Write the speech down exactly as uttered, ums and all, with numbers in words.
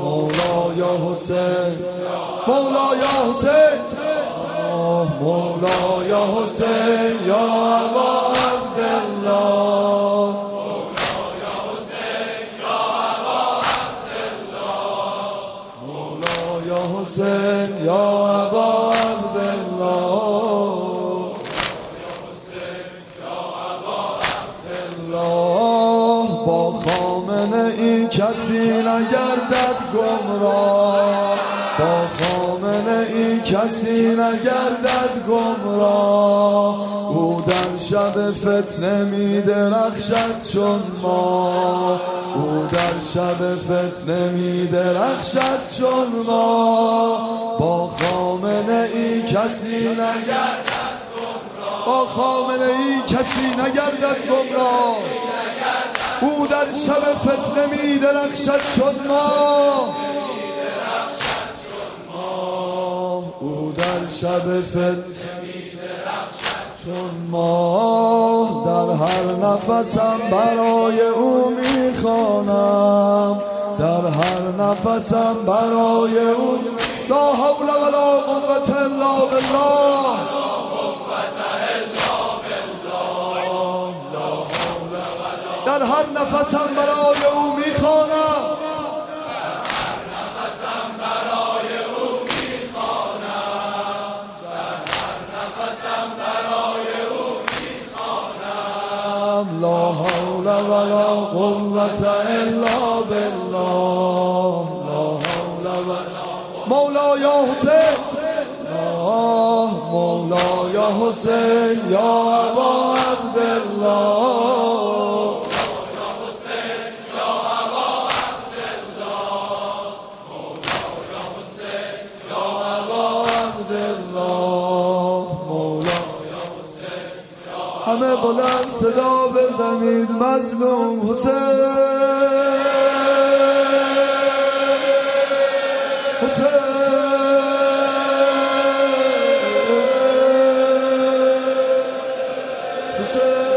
مولای حسین مولای حسین مولای حسین یا ابا عبدالله مولای حسین یا ابا عبدالله مولای حسین یا ابا عبدالله با خامنه ای کسی نگردد گمراه با خامنه ای کسی نگردد گمراه او در شب فتنه می درخشد چون ما او در شب فتنه می درخشد چون ما با خامنه ای کسی نگردد با خامنه ای کسی نگردد گمراه او در شب فتنه می درخشد چون ما او در شب فتنه می درخشد چون ما در هر نفسم برای او می خوانم در هر نفسم برای او لا حول ولا قوة الا بالله در هر نفسم برای او میخوانم در هر نفسم برای او میخوانم در هر نفسم برای او میخوانم لا حول ولا قوة الا بالله لا حول ولا مولای حسین مولای حسین یا ابا عبدالله همه بلند صدا بزنید مظلوم حسین حسین حسین